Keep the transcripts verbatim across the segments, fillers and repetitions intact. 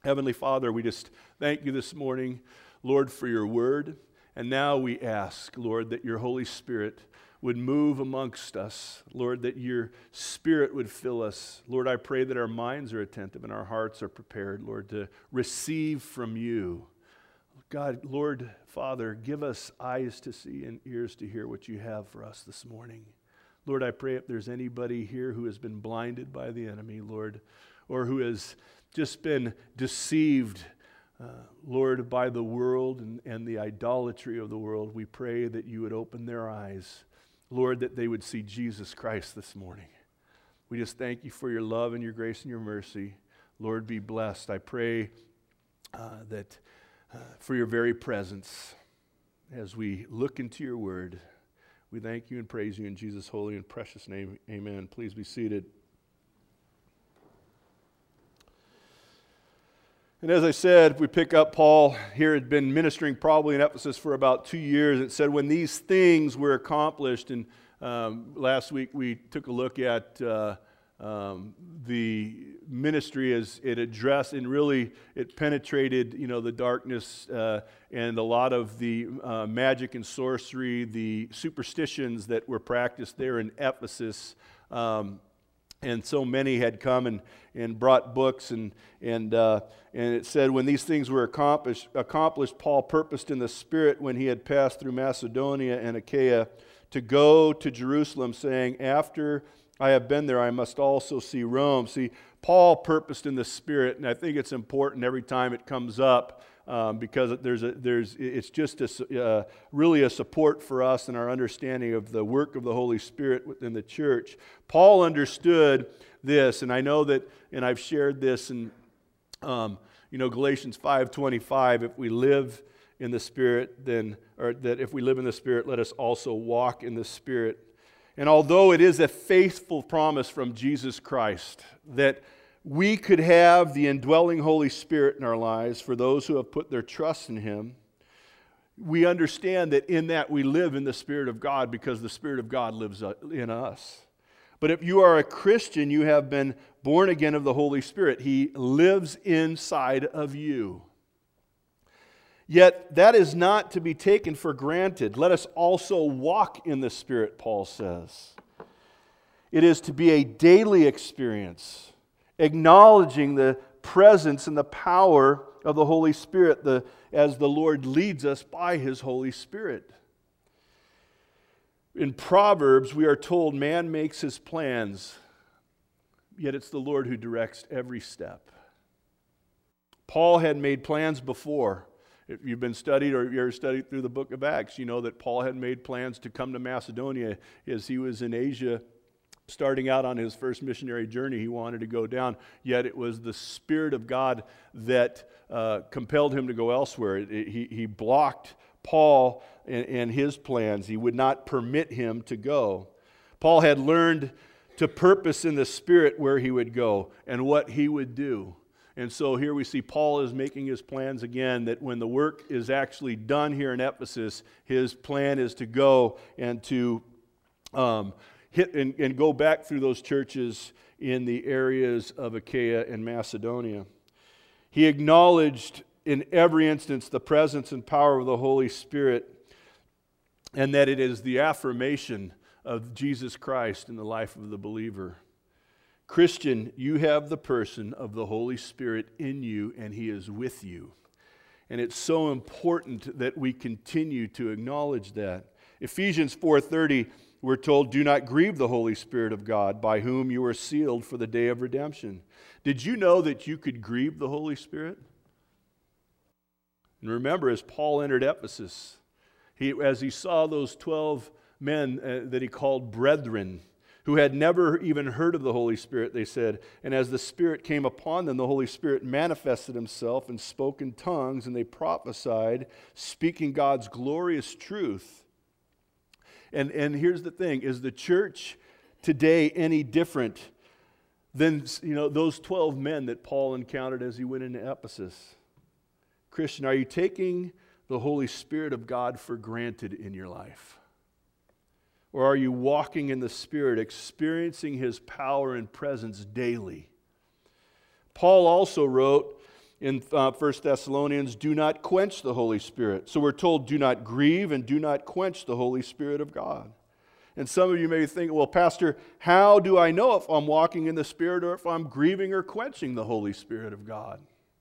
Heavenly Father, we just thank you this morning, Lord, for your word. And now we ask, Lord, that your Holy Spirit would move amongst us. Lord, that your Spirit would fill us. Lord, I pray that our minds are attentive and our hearts are prepared, Lord, to receive from you. God, Lord, Father, give us eyes to see and ears to hear what you have for us this morning. Lord, I pray if there's anybody here who has been blinded by the enemy, Lord, or who has just been deceived, uh, Lord, by the world and, and the idolatry of the world, we pray that you would open their eyes, Lord, that they would see Jesus Christ this morning. We just thank you for your love and your grace and your mercy. Lord, be blessed. I pray uh, that uh, for your very presence as we look into your word. We thank you and praise you in Jesus' holy and precious name. Amen. Please be seated. And as I said, we pick up, Paul here had been ministering probably in Ephesus for about two years. It said when these things were accomplished, and um, last week we took a look at uh, um, the ministry as it addressed, and really it penetrated, you know, the darkness uh, and a lot of the uh, magic and sorcery, the superstitions that were practiced there in Ephesus. Um, And so many had come and, and brought books, and and uh, and it said, when these things were accomplished, accomplished, Paul purposed in the Spirit when he had passed through Macedonia and Achaia to go to Jerusalem, saying, after I have been there, I must also see Rome. See, Paul purposed in the Spirit, and I think it's important every time it comes up, Um, because there's a, there's it's just a, uh, really a support for us in our understanding of the work of the Holy Spirit within the church. Paul understood this, and I know that, and I've shared this in, um, you know, Galatians five twenty-five. If we live in the Spirit, then, or that if we live in the Spirit, let us also walk in the Spirit. And although it is a faithful promise from Jesus Christ that we could have the indwelling Holy Spirit in our lives for those who have put their trust in Him, we understand that in that we live in the Spirit of God because the Spirit of God lives in us. But if you are a Christian, you have been born again of the Holy Spirit. He lives inside of you. Yet that is not to be taken for granted. Let us also walk in the Spirit, Paul says. It is to be a daily experience, acknowledging the presence and the power of the Holy Spirit the, as the Lord leads us by His Holy Spirit. In Proverbs, we are told man makes his plans, yet it's the Lord who directs every step. Paul had made plans before. If you've been studied or you're studied through the book of Acts, you know that Paul had made plans to come to Macedonia as he was in Asia. Starting out on his first missionary journey, he wanted to go down, yet it was the Spirit of God that uh, compelled him to go elsewhere. It, it, he, he blocked Paul and, and his plans. He would not permit him to go. Paul had learned to purpose in the Spirit where he would go and what he would do. And so here we see Paul is making his plans again, that when the work is actually done here in Ephesus, his plan is to go and to um, hit and, and go back through those churches in the areas of Achaia and Macedonia. He acknowledged in every instance the presence and power of the Holy Spirit, and that it is the affirmation of Jesus Christ in the life of the believer. Christian, you have the person of the Holy Spirit in you, and He is with you. And it's so important that we continue to acknowledge that. Ephesians four thirty, we're told, do not grieve the Holy Spirit of God, by whom you are sealed for the day of redemption. Did you know that you could grieve the Holy Spirit? And remember, as Paul entered Ephesus, he, as he saw those twelve men uh, that he called brethren, who had never even heard of the Holy Spirit, they said, and as the Spirit came upon them, the Holy Spirit manifested Himself and spoke in tongues, and they prophesied, speaking God's glorious truth. And, and here's the thing, is the church today any different than, you know, those twelve men that Paul encountered as he went into Ephesus? Christian, are you taking the Holy Spirit of God for granted in your life? Or are you walking in the Spirit, experiencing His power and presence daily? Paul also wrote in uh, First Thessalonians, do not quench the Holy Spirit. So we're told, do not grieve and do not quench the Holy Spirit of God. And some of you may think, well, Pastor, how do I know if I'm walking in the Spirit or if I'm grieving or quenching the Holy Spirit of God?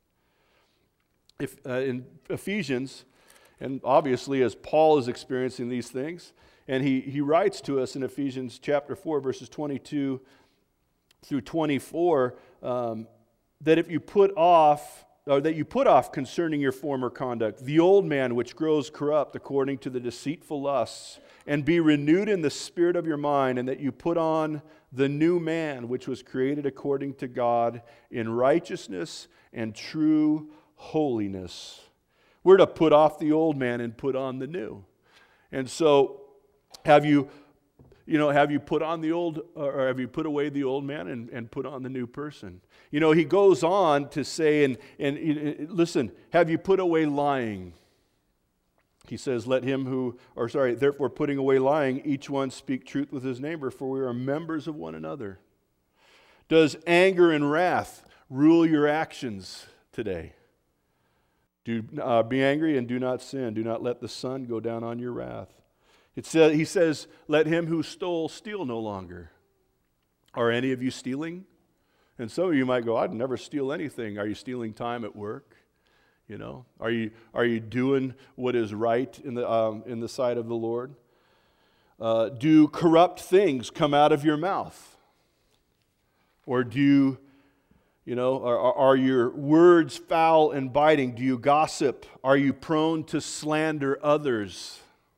If uh, in Ephesians, and obviously as Paul is experiencing these things, and he, he writes to us in Ephesians chapter four, verses twenty-two through twenty-four, um, that if you put off, or that you put off concerning your former conduct, the old man which grows corrupt according to the deceitful lusts, and be renewed in the spirit of your mind, and that you put on the new man which was created according to God in righteousness and true holiness. We're to put off the old man and put on the new. And so, have you, you know, have you put on the old, or have you put away the old man and, and put on the new person? You know, he goes on to say, and, and, and listen, have you put away lying? He says, let him who, or sorry, therefore putting away lying, each one speak truth with his neighbor, for we are members of one another. Does anger and wrath rule your actions today? Do, uh, be angry and do not sin. Do not let the sun go down on your wrath. It says, he says, let him who stole steal no longer. Are any of you stealing? And some of you might go, I'd never steal anything. Are you stealing time at work? You know, are you are you doing what is right in the um, in the sight of the Lord? Uh, do corrupt things come out of your mouth, or do you, you know, are, are your words foul and biting? Do you gossip? Are you prone to slander others?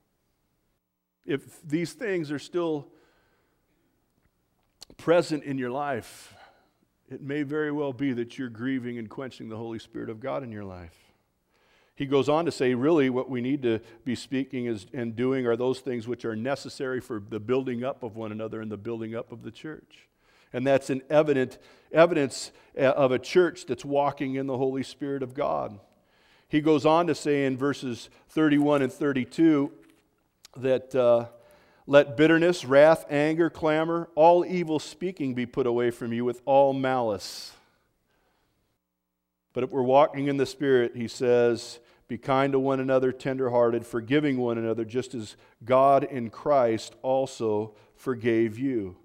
If these things are still present in your life, it may very well be that you're grieving and quenching the Holy Spirit of God in your life. He goes on to say, really, what we need to be speaking is, and doing are those things which are necessary for the building up of one another and the building up of the church. And that's an evident evidence of a church that's walking in the Holy Spirit of God. He goes on to say in verses thirty-one and thirty-two that uh, let bitterness, wrath, anger, clamor, all evil speaking be put away from you with all malice. But if we're walking in the Spirit, he says, be kind to one another, tenderhearted, forgiving one another, just as God in Christ also forgave you.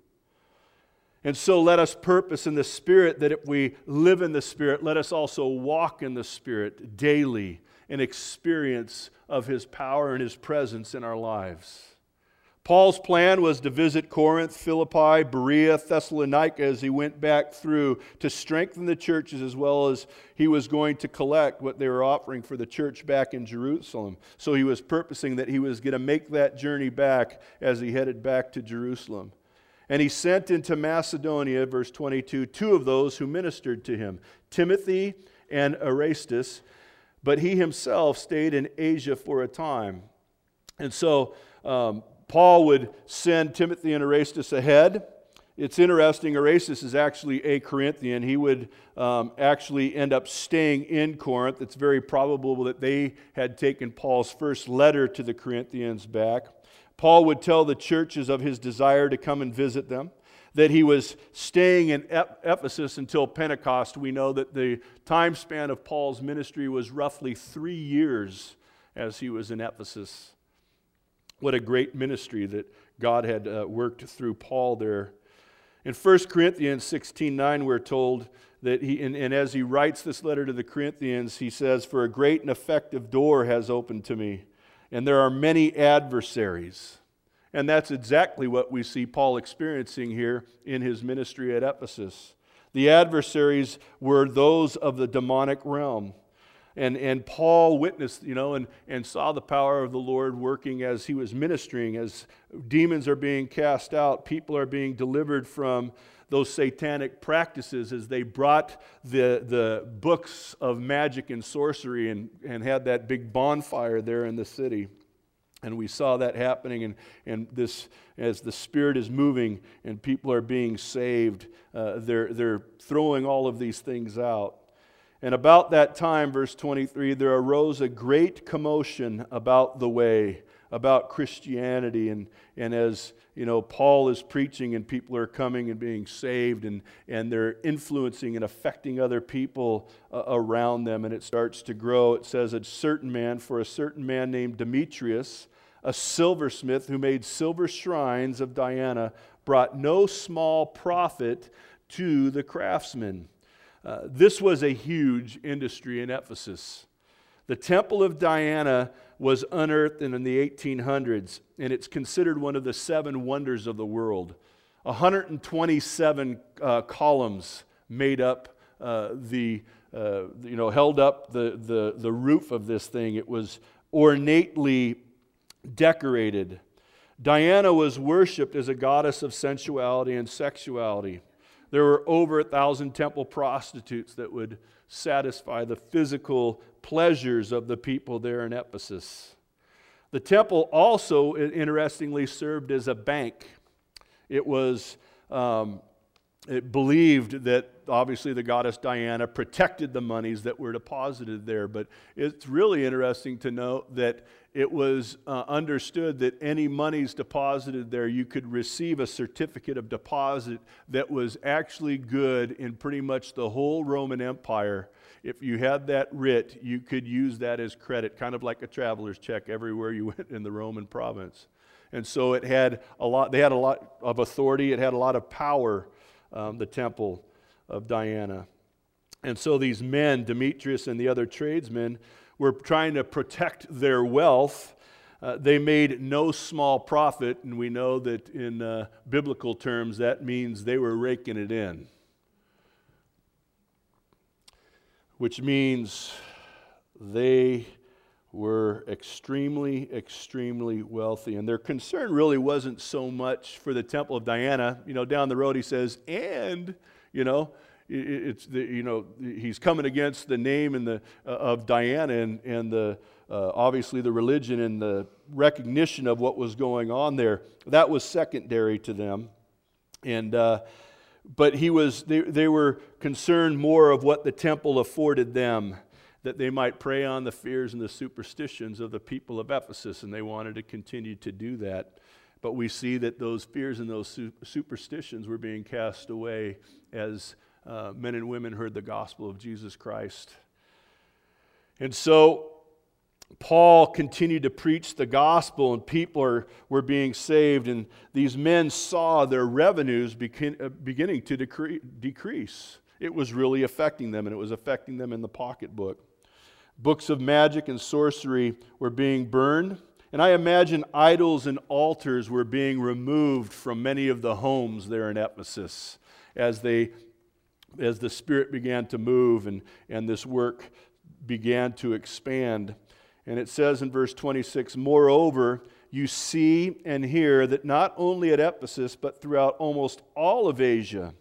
And so let us purpose in the Spirit that if we live in the Spirit, let us also walk in the Spirit daily in experience of His power and His presence in our lives. Paul's plan was to visit Corinth, Philippi, Berea, Thessalonica as he went back through to strengthen the churches, as well as he was going to collect what they were offering for the church back in Jerusalem. So he was purposing that he was going to make that journey back as he headed back to Jerusalem. And he sent into Macedonia, verse twenty-two, two of those who ministered to him, Timothy and Erastus, but he himself stayed in Asia for a time. And so um, Paul would send Timothy and Erastus ahead. It's interesting, Erastus is actually a Corinthian. He would um, actually end up staying in Corinth. It's very probable that they had taken Paul's first letter to the Corinthians back. Paul would tell the churches of his desire to come and visit them, that he was staying in Ephesus until Pentecost. We know that the time span of Paul's ministry was roughly three years as he was in Ephesus. What a great ministry that God had uh, worked through Paul there. In First Corinthians sixteen nine, we're told that he, and, and as he writes this letter to the Corinthians, he says, for a great and effective door has opened to me, and there are many adversaries. And that's exactly what we see Paul experiencing here in his ministry at Ephesus. The adversaries were those of the demonic realm. And, and Paul witnessed, you know, and, and saw the power of the Lord working as he was ministering, as demons are being cast out, people are being delivered from those satanic practices as they brought the, the books of magic and sorcery and, and had that big bonfire there in the city. And we saw that happening, and, and this, as the Spirit is moving and people are being saved, uh, they're, they're throwing all of these things out. And about that time, verse twenty-three, there arose a great commotion about the way, about Christianity. And, and as, you know, Paul is preaching and people are coming and being saved, and, and they're influencing and affecting other people uh, around them, and it starts to grow. It says, a certain man, for a certain man named Demetrius, a silversmith who made silver shrines of Diana, brought no small profit to the craftsmen. Uh, this was a huge industry in Ephesus. The Temple of Diana was unearthed in, in the eighteen hundreds, and it's considered one of the seven wonders of the world. one hundred twenty-seven uh, columns made up uh, the, uh, you know, held up the, the, the roof of this thing. It was ornately decorated. Diana was worshipped as a goddess of sensuality and sexuality. There were over a thousand temple prostitutes that would satisfy the physical pleasures of the people there in Ephesus. The temple also, interestingly, served as a bank. It was um, it believed that obviously the goddess Diana protected the monies that were deposited there, but it's really interesting to note that it was uh, understood that any monies deposited there, you could receive a certificate of deposit that was actually good in pretty much the whole Roman Empire. If you had that writ, you could use that as credit, kind of like a traveler's check everywhere you went in the Roman province. And so it had a lot, they had a lot of authority, it had a lot of power, um, the temple of Diana. And so these men, Demetrius and the other tradesmen, were trying to protect their wealth. Uh, they made no small profit, and we know that in uh, biblical terms that means they were raking it in. Which means they were extremely, extremely wealthy. And their concern really wasn't so much for the Temple of Diana. You know, down the road he says, and, you know, it's the, you know, he's coming against the name and the uh, of Diana and, and the uh, obviously the religion and the recognition of what was going on there. That was secondary to them. And uh, but he was they, they were concerned more of what the temple afforded them, that they might prey on the fears and the superstitions of the people of Ephesus, and they wanted to continue to do that. But we see that those fears and those su- superstitions were being cast away as uh, men and women heard the gospel of Jesus Christ. And so Paul continued to preach the gospel, and people are, were being saved, and these men saw their revenues begin, uh, beginning to decre- decrease. It was really affecting them, and it was affecting them in the pocketbook. Books of magic and sorcery were being burned, and I imagine idols and altars were being removed from many of the homes there in Ephesus as they, as the Spirit began to move and, and this work began to expand. And it says in verse twenty-six, moreover, you see and hear that not only at Ephesus, but throughout almost all of Asia,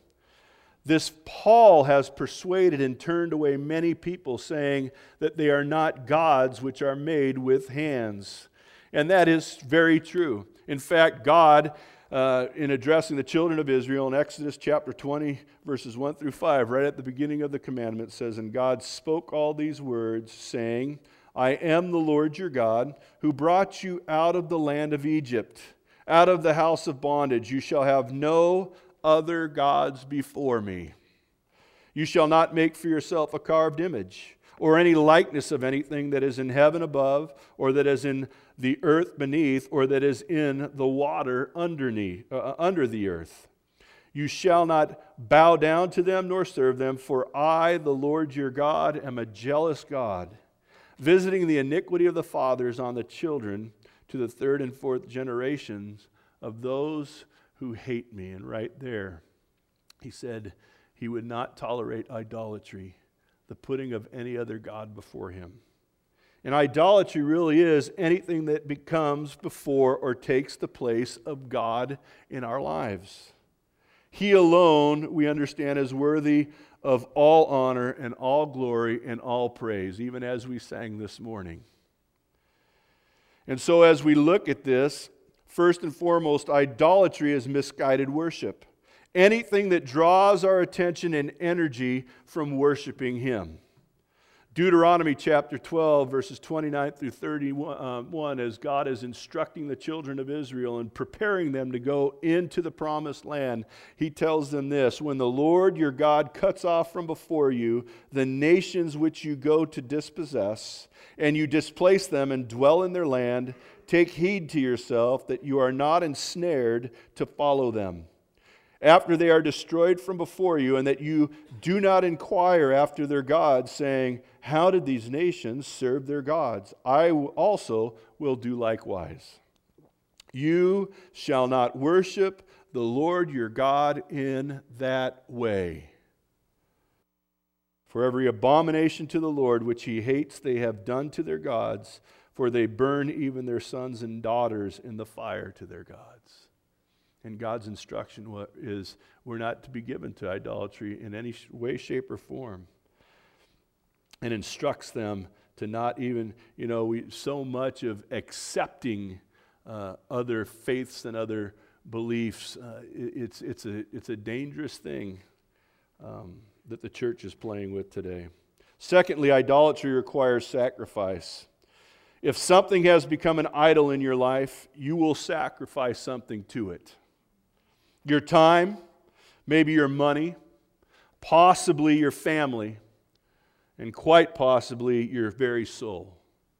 this Paul has persuaded and turned away many people, saying that they are not gods which are made with hands. And that is very true. In fact, God, uh, in addressing the children of Israel in Exodus chapter twenty, verses one through five, right at the beginning of the commandment, says, and God spoke all these words, saying, I am the Lord your God, who brought you out of the land of Egypt, out of the house of bondage. You shall have no other gods before me. You shall not make for yourself a carved image, or any likeness of anything that is in heaven above, or that is in the earth beneath, or that is in the water underneath, uh, under the earth. You shall not bow down to them nor serve them, for I, the Lord your God, am a jealous God, visiting the iniquity of the fathers on the children to the third and fourth generations of those who hate me. And right there, he said he would not tolerate idolatry, the putting of any other god before him. And idolatry really is anything that becomes before or takes the place of God in our lives. He alone, we understand, is worthy of all honor and all glory and all praise, even as we sang this morning. And so as we look at this, first and foremost, idolatry is misguided worship. Anything that draws our attention and energy from worshiping Him. Deuteronomy chapter twelve, verses twenty-nine through thirty-one, as God is instructing the children of Israel and preparing them to go into the promised land, he tells them this: when the Lord your God cuts off from before you the nations which you go to dispossess, and you displace them and dwell in their land, take heed to yourself that you are not ensnared to follow them after they are destroyed from before you, and that you do not inquire after their gods, saying, how did these nations serve their gods? I also will do likewise. You shall not worship the Lord your God in that way. For every abomination to the Lord which he hates they have done to their gods, for they burn even their sons and daughters in the fire to their gods. And God's instruction is we're not to be given to idolatry in any way, shape, or form. And instructs them to not even, you know, we so much of accepting uh, other faiths and other beliefs. Uh, it, it's it's a it's a dangerous thing um, that the church is playing with today. Secondly, idolatry requires sacrifice. If something has become an idol in your life, you will sacrifice something to it. Your time, maybe your money, possibly your family, and quite possibly your very soul.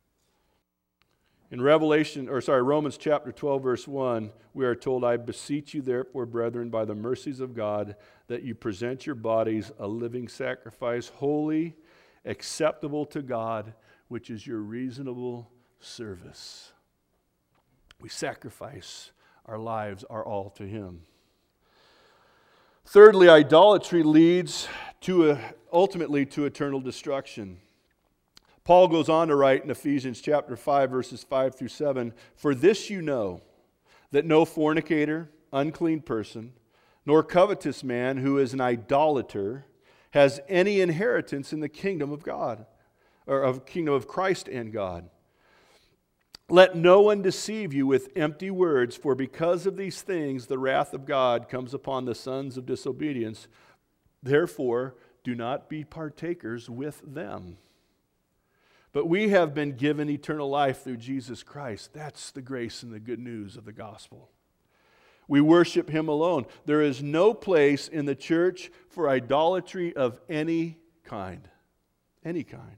In Revelation, or sorry, Romans chapter twelve, verse one, we are told, I beseech you therefore, brethren, by the mercies of God, that you present your bodies a living sacrifice, holy, acceptable to God, which is your reasonable service. We sacrifice our lives, our all to Him. Thirdly, idolatry leads to a, ultimately to eternal destruction. Paul goes on to write in Ephesians chapter five, verses five through seven, for this you know, that no fornicator, unclean person, nor covetous man who is an idolater has any inheritance in the kingdom of God, or of kingdom of Christ and God. Let no one deceive you with empty words, for because of these things the wrath of God comes upon the sons of disobedience. Therefore, do not be partakers with them. But we have been given eternal life through Jesus Christ. That's the grace and the good news of the gospel. We worship Him alone. There is no place in the church for idolatry of any kind. Any kind.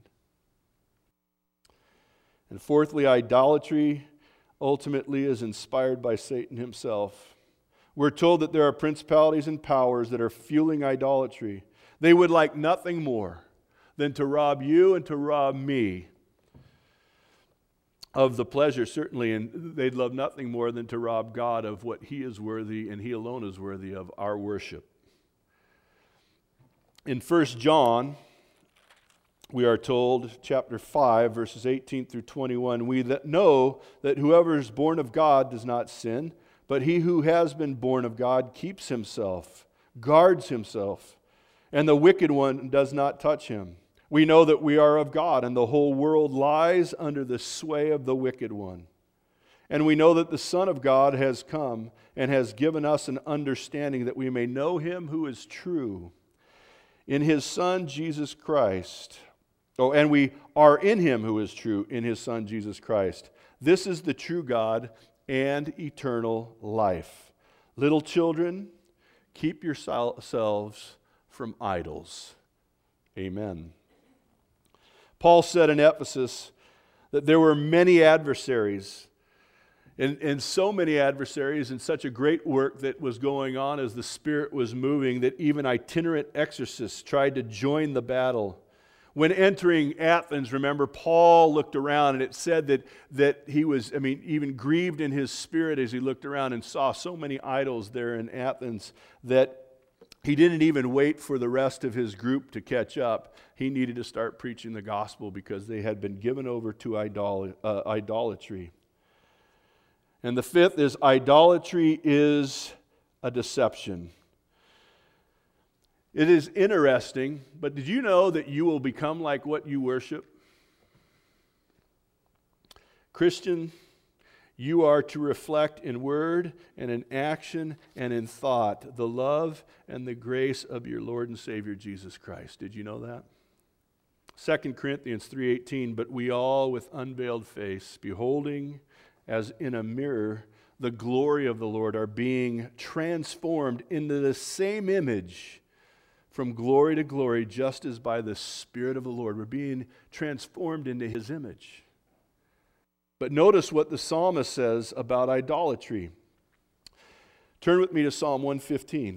And fourthly, idolatry ultimately is inspired by Satan himself. We're told that there are principalities and powers that are fueling idolatry. They would like nothing more than to rob you and to rob me of the pleasure, certainly, and they'd love nothing more than to rob God of what He is worthy and He alone is worthy of our worship. In First John, we are told, chapter five, verses eighteen through twenty-one, we that know that whoever is born of God does not sin, but he who has been born of God keeps himself, guards himself, and the wicked one does not touch him. We know that we are of God, and the whole world lies under the sway of the wicked one. And we know that the Son of God has come and has given us an understanding that we may know Him who is true in His Son, Jesus Christ. Oh, and we are in Him who is true, in His Son, Jesus Christ. This is the true God and eternal life. Little children, keep yourselves from idols. Amen. Paul said in Ephesus that there were many adversaries, and, and so many adversaries, and such a great work that was going on as the Spirit was moving, that even itinerant exorcists tried to join the battle. When entering Athens, remember, Paul looked around, and it said that, that he was, I mean, even grieved in his spirit as he looked around and saw so many idols there in Athens that he didn't even wait for the rest of his group to catch up. He needed to start preaching the gospel because they had been given over to idol- uh, idolatry. And the fifth is idolatry is a deception. It is interesting, but did you know that you will become like what you worship? Christian, you are to reflect in word and in action and in thought the love and the grace of your Lord and Savior Jesus Christ. Did you know that? Second Corinthians three eighteen, but we all with unveiled face, beholding as in a mirror the glory of the Lord, are being transformed into the same image from glory to glory, just as by the Spirit of the Lord. We're being transformed into His image. But notice what the psalmist says about idolatry. Turn with me to Psalm one fifteen.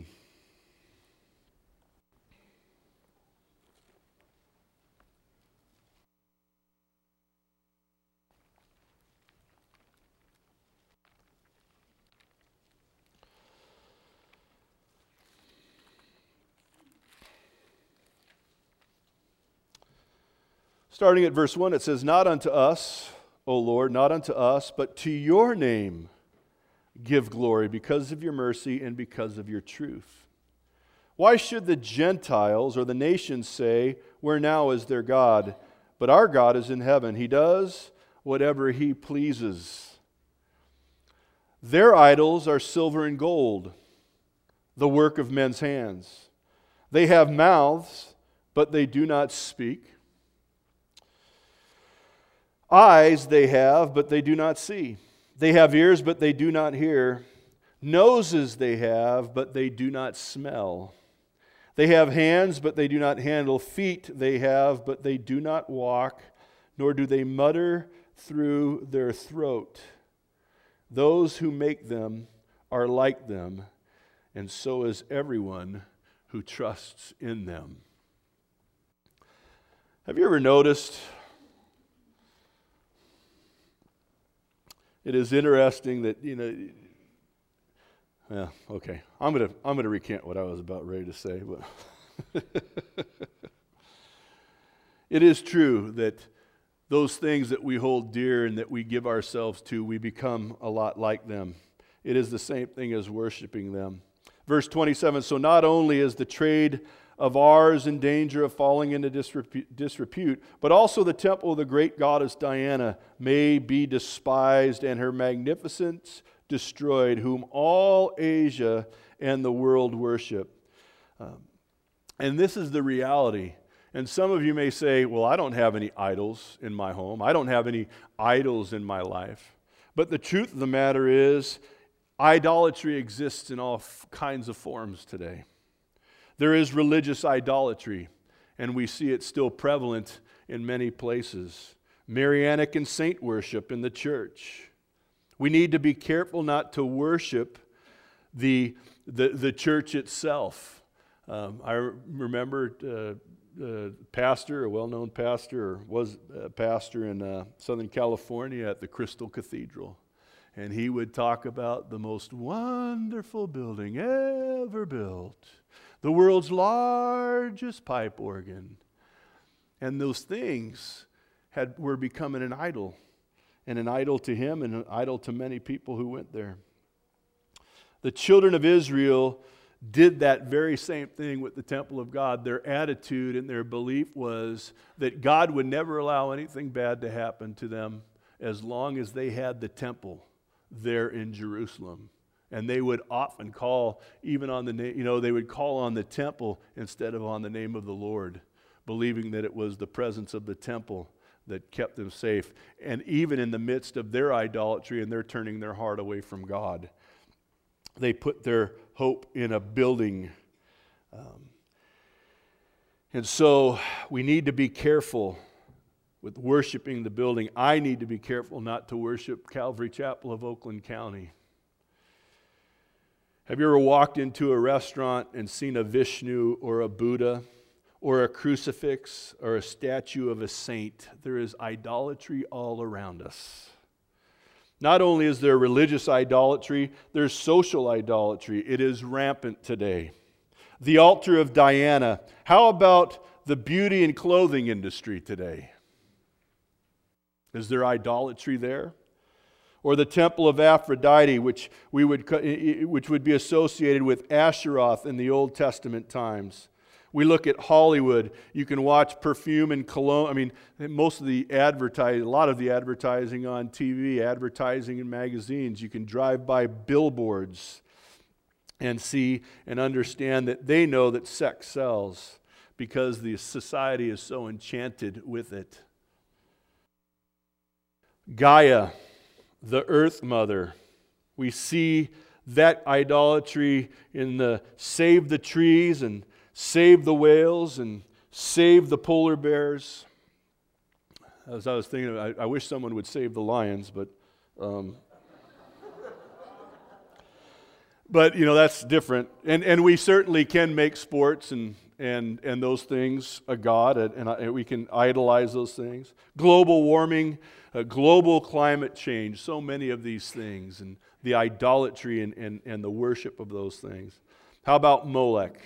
Starting at verse one, it says, not unto us, O Lord, not unto us, but to your name give glory because of your mercy and because of your truth. Why should the Gentiles or the nations say, where now is their God? But our God is in heaven. He does whatever He pleases. Their idols are silver and gold, the work of men's hands. They have mouths, but they do not speak. Eyes they have, but they do not see. They have ears, but they do not hear. Noses they have, but they do not smell. They have hands, but they do not handle. Feet they have, but they do not walk, nor do they mutter through their throat. Those who make them are like them, and so is everyone who trusts in them. Have you ever noticed? It is interesting that, you know, yeah, okay. I'm gonna I'm gonna recant what I was about ready to say, but it is true that those things that we hold dear and that we give ourselves to, we become a lot like them. It is the same thing as worshiping them. Verse twenty-seven, so not only is the trade of ours in danger of falling into disrepute, disrepute, but also the temple of the great goddess Diana may be despised and her magnificence destroyed, whom all Asia and the world worship. Um, and this is the reality. And some of you may say, well, I don't have any idols in my home. I don't have any idols in my life. But the truth of the matter is, idolatry exists in all f- kinds of forms today. There is religious idolatry, and we see it still prevalent in many places. Marianic and saint worship in the church. We need to be careful not to worship the, the, the church itself. Um, I remember uh, a pastor, a well-known pastor, or was a pastor in uh, Southern California at the Crystal Cathedral. And he would talk about the most wonderful building ever built. The world's largest pipe organ. And those things had were becoming an idol. And an idol to him and an idol to many people who went there. The children of Israel did that very same thing with the temple of God. Their attitude and their belief was that God would never allow anything bad to happen to them as long as they had the temple there in Jerusalem. And they would often call, even on the name, you know, they would call on the temple instead of on the name of the Lord, believing that it was the presence of the temple that kept them safe. And even in the midst of their idolatry and their turning their heart away from God, they put their hope in a building. Um, and so we need to be careful with worshiping the building. I need to be careful not to worship Calvary Chapel of Oakland County. Have you ever walked into a restaurant and seen a Vishnu or a Buddha or a crucifix or a statue of a saint? There is idolatry all around us. Not only is there religious idolatry, there's social idolatry. It is rampant today. The altar of Diana. How about the beauty and clothing industry today? Is there idolatry there? Or the temple of Aphrodite, which we would which would be associated with Asheroth in the Old Testament times. We look at Hollywood. You can watch perfume and cologne. I mean, most of the advertising, a lot of the advertising on T V, advertising in magazines. You can drive by billboards and see and understand that they know that sex sells. because the society is so enchanted with it. Gaia, the earth mother. We see that idolatry in the save the trees and save the whales and save the polar bears. As I was thinking, I, I wish someone would save the lions, but um, but you know that's different. And and we certainly can make sports and and and those things a god, and, and we can idolize those things. Global warming, uh, global climate change, so many of these things, and the idolatry and, and, and the worship of those things. How about Molech?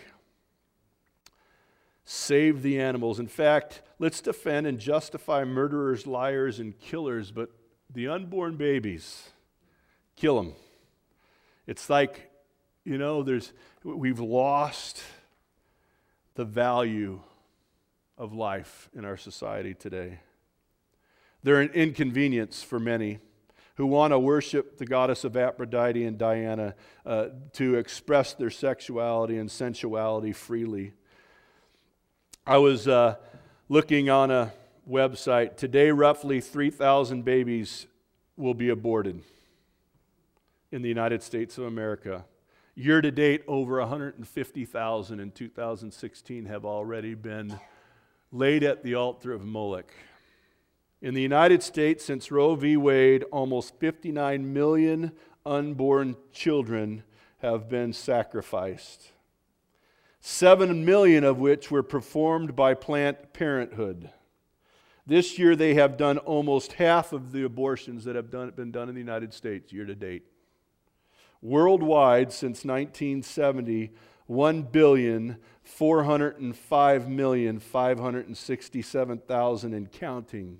Save the animals. In fact, let's defend and justify murderers, liars, and killers, but the unborn babies, kill them. It's like, you know, there's we've lost the value of life in our society today. They're an inconvenience for many who want to worship the goddess of Aphrodite and Diana uh, to express their sexuality and sensuality freely. I was uh, looking on a website. Today, roughly three thousand babies will be aborted in the United States of America. Year to date, over one hundred fifty thousand in two thousand sixteen have already been laid at the altar of Molech. In the United States, since Roe v. Wade, almost fifty-nine million unborn children have been sacrificed, seven million of which were performed by Planned Parenthood. This year, they have done almost half of the abortions that have done, been done in the United States year to date. Worldwide, since nineteen seventy, one billion four hundred five million five hundred sixty-seven thousand and counting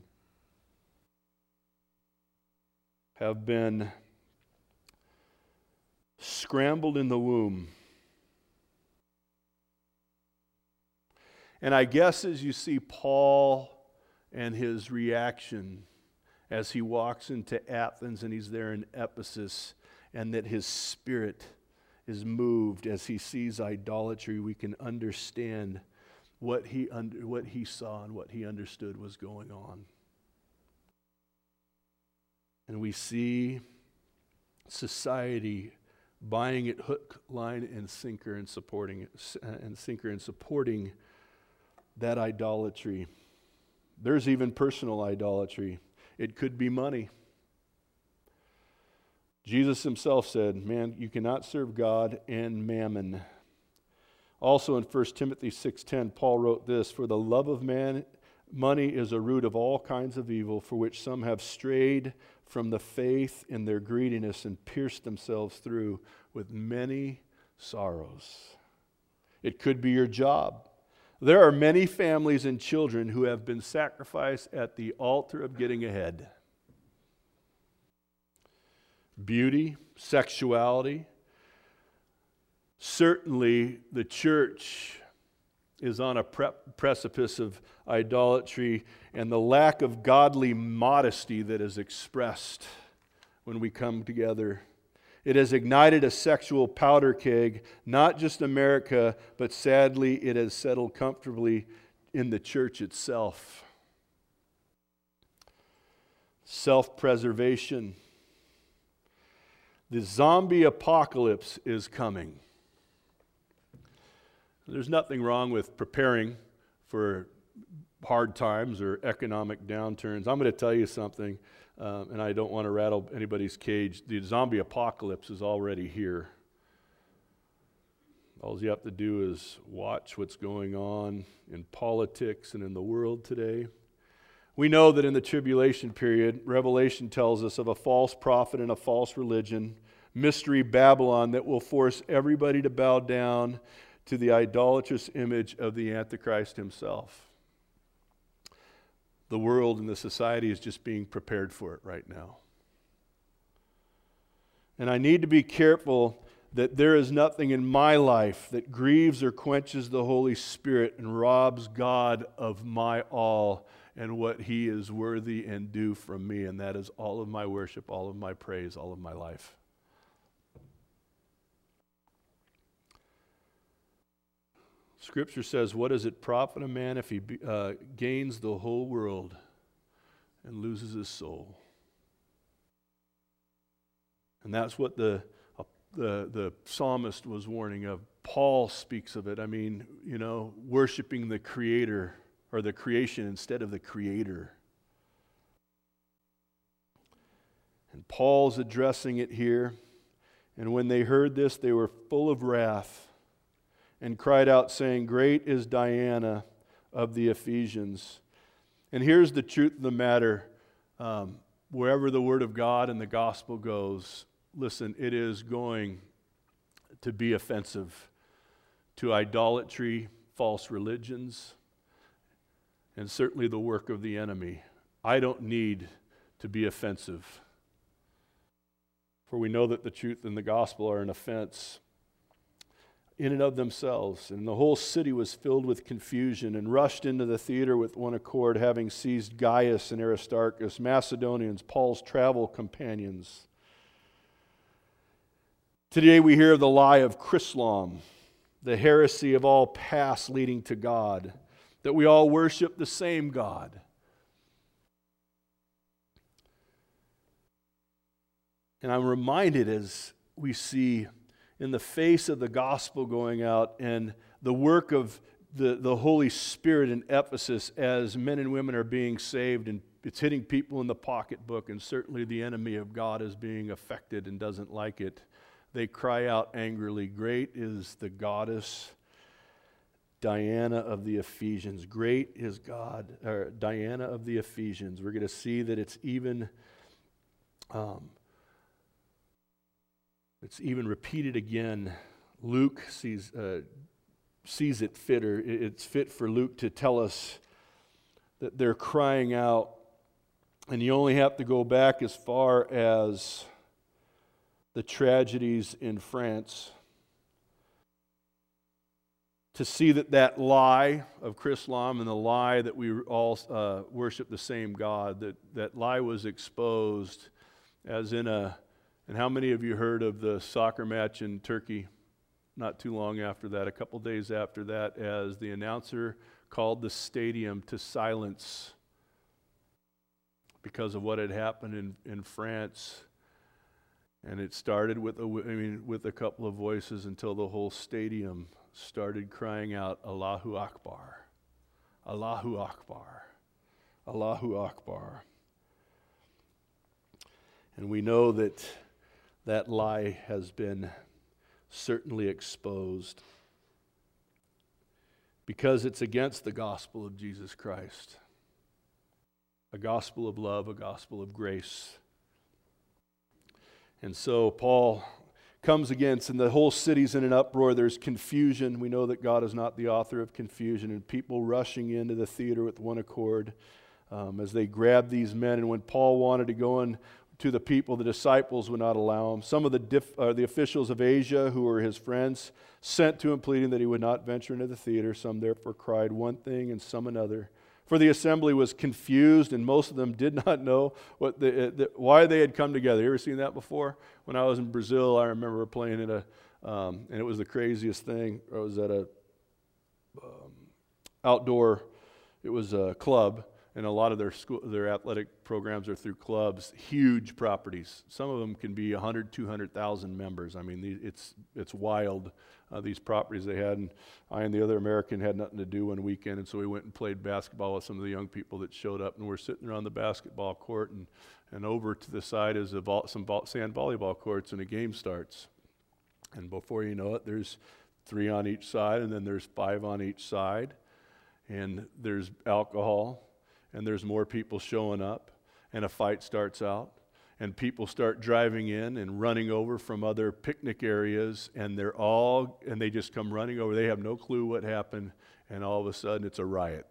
have been scrambled in the womb. And I guess as you see Paul and his reaction as he walks into Athens and he's there in Ephesus, and that his spirit is moved as he sees idolatry, we can understand what he under, what he saw and what he understood was going on. And we see society buying it hook, line, and sinker and supporting it, and sinker and supporting that idolatry. There's even personal idolatry. It could be money. Jesus himself said, man, you cannot serve God and mammon. Also in First Timothy six ten, Paul wrote this, for the love of man, money is a root of all kinds of evil, for which some have strayed from the faith in their greediness and pierced themselves through with many sorrows. It could be your job. There are many families and children who have been sacrificed at the altar of getting ahead. Beauty, sexuality. Certainly, the church is on a pre- precipice of idolatry and the lack of godly modesty that is expressed when we come together. It has ignited a sexual powder keg, not just America, but sadly, it has settled comfortably in the church itself. Self-preservation. The zombie apocalypse is coming. There's nothing wrong with preparing for hard times or economic downturns. I'm going to tell you something, um, and I don't want to rattle anybody's cage. The zombie apocalypse is already here. All you have to do is watch what's going on in politics and in the world today. We know that in the tribulation period, Revelation tells us of a false prophet and a false religion, mystery Babylon, that will force everybody to bow down to the idolatrous image of the Antichrist himself. The world and the society is just being prepared for it right now. And I need to be careful that there is nothing in my life that grieves or quenches the Holy Spirit and robs God of my all and what He is worthy and due from me, and that is all of my worship, all of my praise, all of my life. Scripture says, what does it profit a man if he uh, gains the whole world and loses his soul? And that's what the, uh, the, the psalmist was warning of. Paul speaks of it. I mean, you know, worshiping the Creator or the creation instead of the Creator. And Paul's addressing it here. And when they heard this, they were full of wrath and cried out, saying, "Great is Diana of the Ephesians." And here's the truth of the matter. Um, wherever the Word of God and the gospel goes, listen, it is going to be offensive to idolatry, false religions, and certainly the work of the enemy. I don't need to be offensive, for we know that the truth and the gospel are an offense in and of themselves. And the whole city was filled with confusion and rushed into the theater with one accord, having seized Gaius and Aristarchus, Macedonians, Paul's travel companions. Today we hear of the lie of Chrislam, the heresy of all paths leading to God, that we all worship the same God. And I'm reminded as we see in the face of the gospel going out and the work of the, the Holy Spirit in Ephesus as men and women are being saved, and it's hitting people in the pocketbook, and certainly the enemy of God is being affected and doesn't like it. They cry out angrily, "Great is the goddess Diana of the Ephesians." Great is God, or Diana of the Ephesians. We're going to see that it's even um, It's even repeated again. Luke sees uh, sees it fit, or it's fit for Luke to tell us that they're crying out. And you only have to go back as far as the tragedies in France to see that that lie of Chrislam and the lie that we all uh, worship the same God, that that lie was exposed as in a. And how many of you heard of the soccer match in Turkey not too long after that, a couple days after that, as the announcer called the stadium to silence because of what had happened in, in France? And it started with a, I mean, with a couple of voices until the whole stadium started crying out, "Allahu Akbar, Allahu Akbar, Allahu Akbar." And we know that that lie has been certainly exposed because it's against the gospel of Jesus Christ, a gospel of love, a gospel of grace. And so Paul comes against, and the whole city's in an uproar. There's confusion. We know that God is not the author of confusion, and people rushing into the theater with one accord um, as they grab these men. And when Paul wanted to go in to the people, the disciples would not allow him. Some of the, diff, uh, the officials of Asia, who were his friends, sent to him pleading that he would not venture into the theater. Some therefore cried one thing and some another. For the assembly was confused, and most of them did not know what the, uh, the, why they had come together. You ever seen that before? When I was in Brazil, I remember playing at a, um, and it was the craziest thing. I was at a um, outdoor, it was a club, and a lot of their school, their athletic programs are through clubs, huge properties. Some of them can be one hundred, two hundred thousand members. I mean, it's it's wild, uh, these properties they had. And I and the other American had nothing to do one weekend, and so we went and played basketball with some of the young people that showed up, and we're sitting there on the basketball court, and, and over to the side is a vo- some vo- sand volleyball courts, and a game starts. And before you know it, there's three on each side, and then there's five on each side, and there's alcohol, and there's more people showing up, and a fight starts out, and people start driving in and running over from other picnic areas, and they're all, and they just come running over. They have no clue what happened, and all of a sudden it's a riot.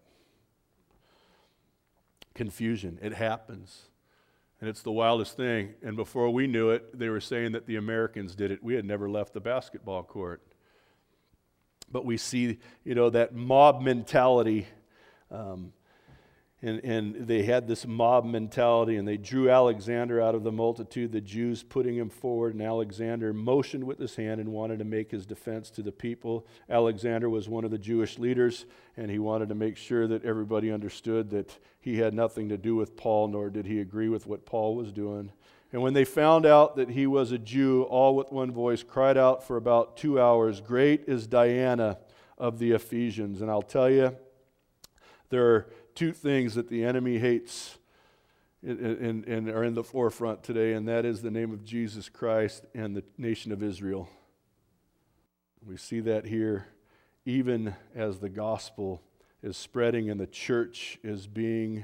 Confusion. It happens. And it's the wildest thing. And before we knew it, they were saying that the Americans did it. We had never left the basketball court. But we see, you know, that mob mentality. Um, And, and they had this mob mentality, and they drew Alexander out of the multitude, the Jews putting him forward, and Alexander motioned with his hand and wanted to make his defense to the people. Alexander was one of the Jewish leaders, and he wanted to make sure that everybody understood that he had nothing to do with Paul, nor did he agree with what Paul was doing. And when they found out that he was a Jew, all with one voice cried out for about two hours, "Great is Diana of the Ephesians." And I'll tell you, there are two things that the enemy hates and, and, and are in the forefront today, and that is the name of Jesus Christ and the nation of Israel. We see that here, even as the gospel is spreading and the church is being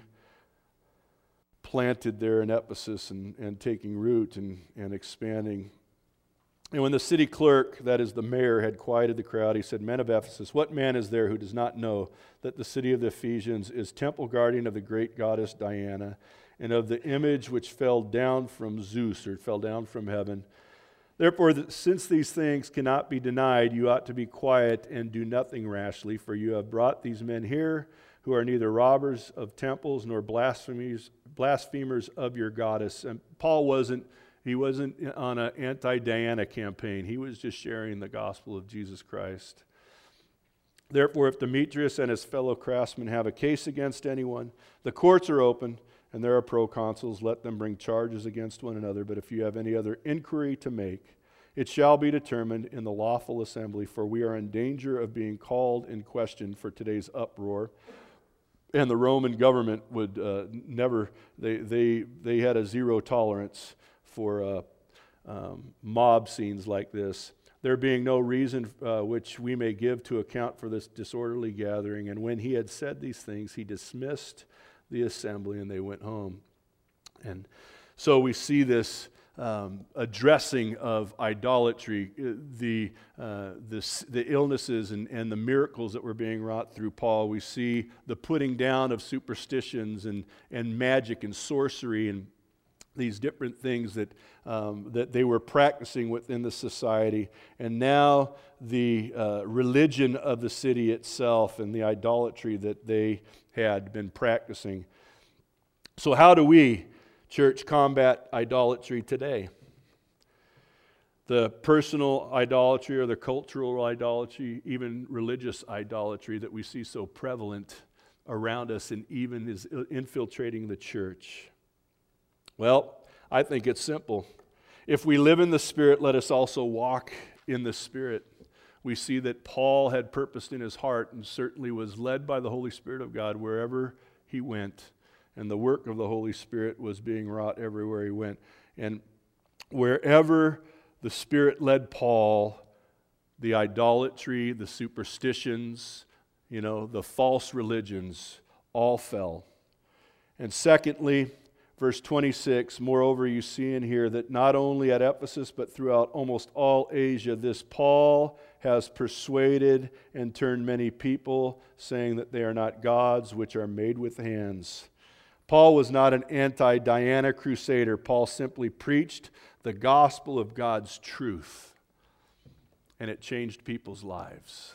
planted there in Ephesus and, and taking root and, and expanding. And when the city clerk, that is the mayor, had quieted the crowd, he said, "Men of Ephesus, what man is there who does not know that the city of the Ephesians is temple guardian of the great goddess Diana and of the image which fell down from Zeus," or fell down from heaven? "Therefore, since these things cannot be denied, you ought to be quiet and do nothing rashly, for you have brought these men here who are neither robbers of temples nor blasphemers, blasphemers of your goddess." And Paul wasn't He wasn't on an anti-Diana campaign. He was just sharing the gospel of Jesus Christ. "Therefore, if Demetrius and his fellow craftsmen have a case against anyone, the courts are open, and there are proconsuls. Let them bring charges against one another. But if you have any other inquiry to make, it shall be determined in the lawful assembly, for we are in danger of being called in question for today's uproar." And the Roman government would uh, never, they, they, they had a zero tolerance for uh, um, mob scenes like this. "There being no reason uh, which we may give to account for this disorderly gathering. And when he had said these things, he dismissed the assembly, and they went home." And so we see this um, addressing of idolatry, the, uh, the, the illnesses and, and the miracles that were being wrought through Paul. We see the putting down of superstitions and, and magic and sorcery and these different things that um, that they were practicing within the society. And now the uh, religion of the city itself and the idolatry that they had been practicing. So how do we, church, combat idolatry today? The personal idolatry or the cultural idolatry, even religious idolatry that we see so prevalent around us and even is infiltrating the church. Well, I think it's simple. If we live in the Spirit, let us also walk in the Spirit. We see that Paul had purposed in his heart and certainly was led by the Holy Spirit of God wherever he went. And the work of the Holy Spirit was being wrought everywhere he went. And wherever the Spirit led Paul, the idolatry, the superstitions, you know, the false religions all fell. And secondly, verse twenty-six, "Moreover, you see in here that not only at Ephesus, but throughout almost all Asia, this Paul has persuaded and turned many people, saying that they are not gods which are made with hands." Paul was not an anti-Diana crusader. Paul simply preached the gospel of God's truth, and it changed people's lives.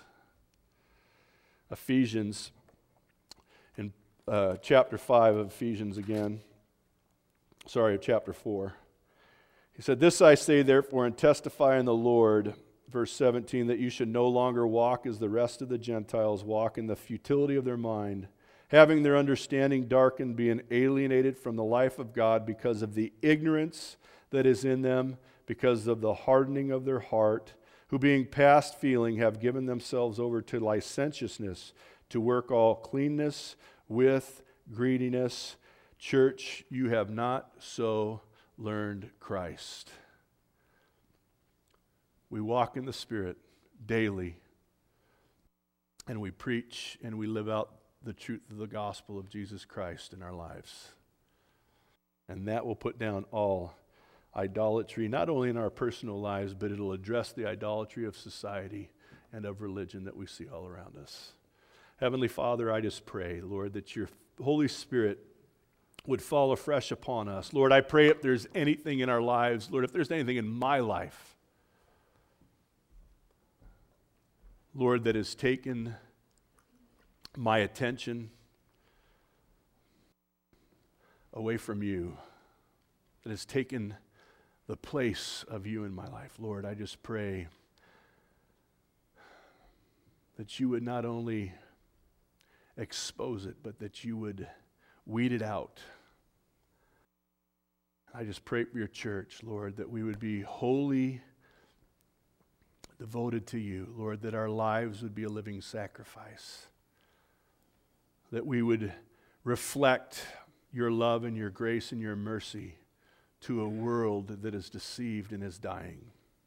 Ephesians, in uh, chapter five of Ephesians again, sorry, chapter four. He said, "This I say therefore and testify in the Lord," verse seventeen, "that you should no longer walk as the rest of the Gentiles walk in the futility of their mind, having their understanding darkened, being alienated from the life of God because of the ignorance that is in them, because of the hardening of their heart, who being past feeling have given themselves over to licentiousness, to work all cleanness with greediness." Church, you have not so learned Christ. We walk in the Spirit daily, and we preach and we live out the truth of the gospel of Jesus Christ in our lives. And that will put down all idolatry, not only in our personal lives, but it'll address the idolatry of society and of religion that we see all around us. Heavenly Father, I just pray, Lord, that your Holy Spirit would fall afresh upon us. Lord, I pray if there's anything in our lives, Lord, if there's anything in my life, Lord, that has taken my attention, away from you, that has taken the place of you in my life. Lord, I just pray that you would not only expose it, but that you would weed it out. I just pray for your church, Lord, that we would be wholly devoted to you, Lord, that our lives would be a living sacrifice, that we would reflect your love and your grace and your mercy to a world that is deceived and is dying.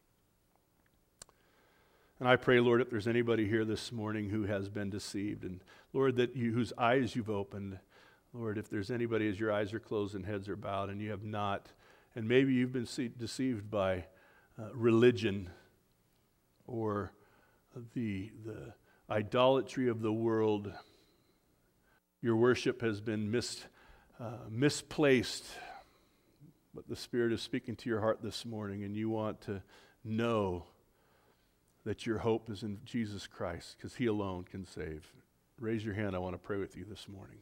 And I pray, Lord, if there's anybody here this morning who has been deceived, and Lord, that you, whose eyes you've opened, Lord, if there's anybody as your eyes are closed and heads are bowed and you have not, and maybe you've been see, deceived by uh, religion or the, the idolatry of the world, your worship has been mis, uh, misplaced, but the Spirit is speaking to your heart this morning and you want to know that your hope is in Jesus Christ because He alone can save. Raise your hand. I want to pray with you this morning.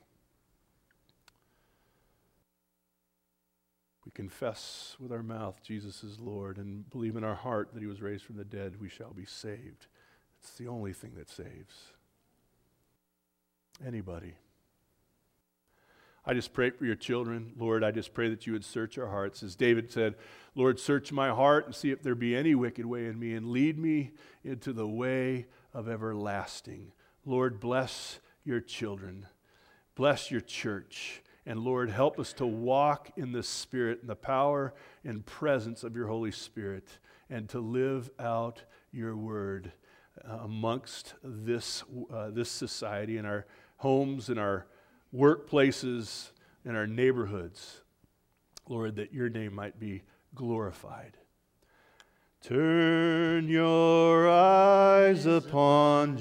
We confess with our mouth Jesus is Lord and believe in our heart that He was raised from the dead, we shall be saved. It's the only thing that saves. Anybody. I just pray for your children. Lord, I just pray that you would search our hearts. As David said, Lord, search my heart and see if there be any wicked way in me and lead me into the way of everlasting. Lord, bless your children. Bless your church. And Lord, help us to walk in the Spirit and the power and presence of your Holy Spirit and to live out your word uh, amongst this, uh, this society, in our homes, in our workplaces, in our neighborhoods. Lord, that your name might be glorified. Turn your eyes upon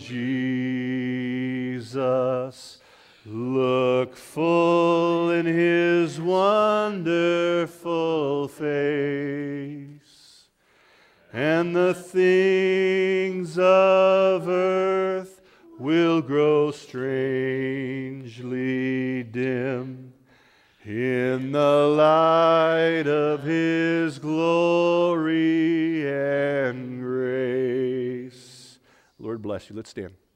Jesus. Look full in His wonderful face, and the things of earth will grow strangely dim in the light of His glory and grace. Lord bless you. Let's stand.